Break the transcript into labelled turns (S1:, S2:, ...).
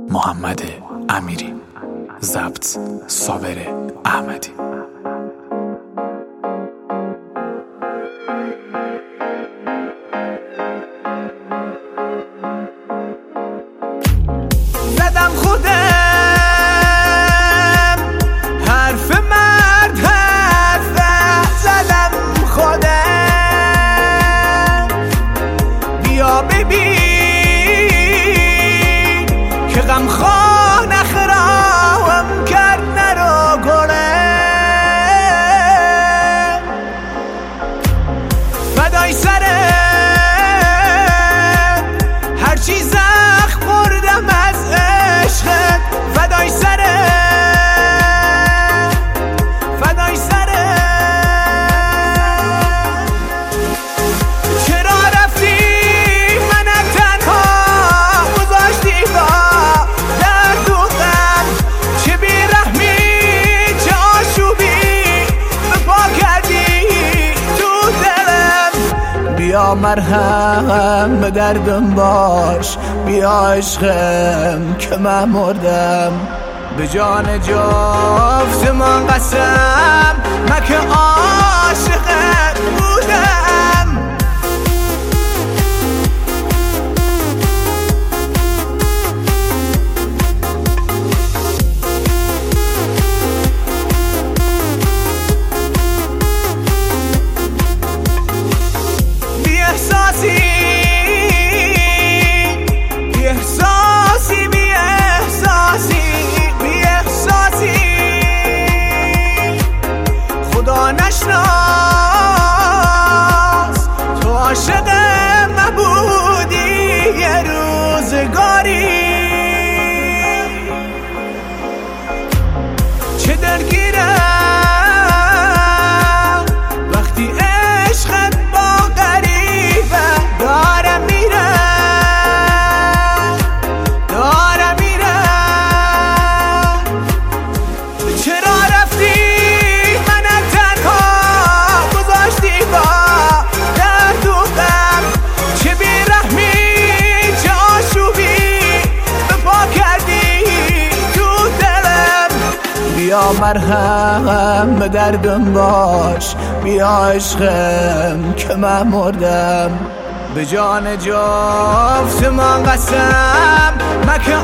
S1: محمد امیری، ضبط صابر احمدی.
S2: زدم خودم حرف مرد حرفه، زدم خودم بیا ببین که غمخوان اخراهم کرد نرو گله. فدای سرت هرچی زخم خوردم از عشقت، فدای سرت فدای سرت. چرا رفتی من تنها گذاشتی با درد و غم، چه بیرحمی چه آشوبی به پا کردی تو دلم. بیا مرهم به دردم باش، بیا عشقم که من مردم، به جان جفت من قسم من که عاشقت بودم. بی احساسی بی احساسی بی احساسی بی احساسی، خدا نشناس تو عاشق من بودی یه روزگاری. چه دلگیرم وقتی عشقت با غریبه دارم میرم دارم میرم. چرا رفتی من تنها گذاشتی با درد و غم، چه بیرحمی چه آشوبی به پا کردی تو دلم. بیا مرهم به دردم باش، بیا عشقم که من مردم، به جان جفت من قسم من که